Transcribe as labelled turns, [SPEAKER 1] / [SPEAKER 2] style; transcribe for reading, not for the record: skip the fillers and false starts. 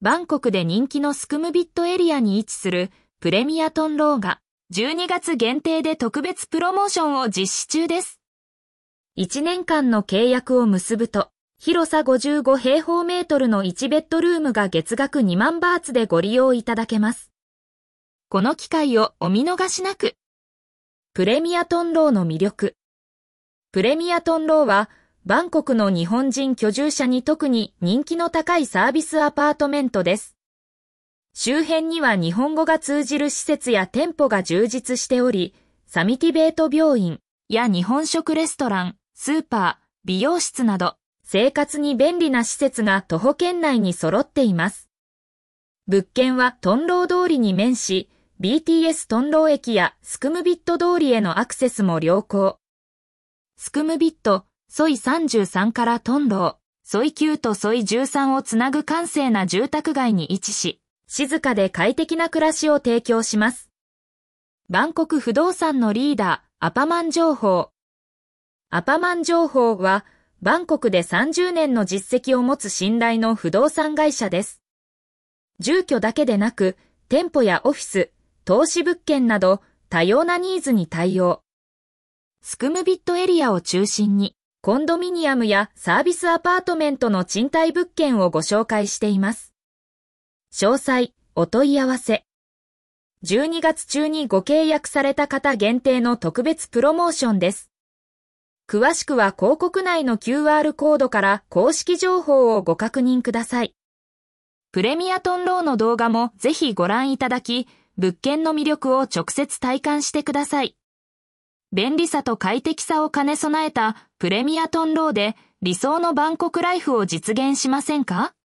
[SPEAKER 1] バンコクで人気のスクムビットエリアに位置するプレミアトンローが12月限定で特別プロモーションを実施中です。1年間の契約を結ぶと、広さ55平方メートルの1ベッドルームが月額2万バーツでご利用いただけます。この機会をお見逃しなく。プレミアトンローの魅力。プレミアトンローは、バンコクの日本人居住者に特に人気の高いサービスアパートメントです。周辺には日本語が通じる施設や店舗が充実しており、サミティベート病院や日本食レストラン、スーパー、美容室など、生活に便利な施設が徒歩圏内に揃っています。物件はトンロー通りに面し、BTS トンロー駅やスクムビット通りへのアクセスも良好。スクムビット、ソイ33からトンロー、ソイ9とソイ13をつなぐ閑静な住宅街に位置し、静かで快適な暮らしを提供します。バンコク不動産のリーダー、アパマン情報。アパマン情報は、バンコクで30年の実績を持つ信頼の不動産会社です。住居だけでなく、店舗やオフィス、投資物件など多様なニーズに対応。スクムビットエリアを中心に、コンドミニアムやサービスアパートメントの賃貸物件をご紹介しています。詳細、お問い合わせ。12月中にご契約された方限定の特別プロモーションです。詳しくは広告内の QR コードから公式情報をご確認ください。プレミアトンローの動画もぜひご覧いただき、物件の魅力を直接体感してください。便利さと快適さを兼ね備えたプレミアトンローで理想のバンコクライフを実現しませんか？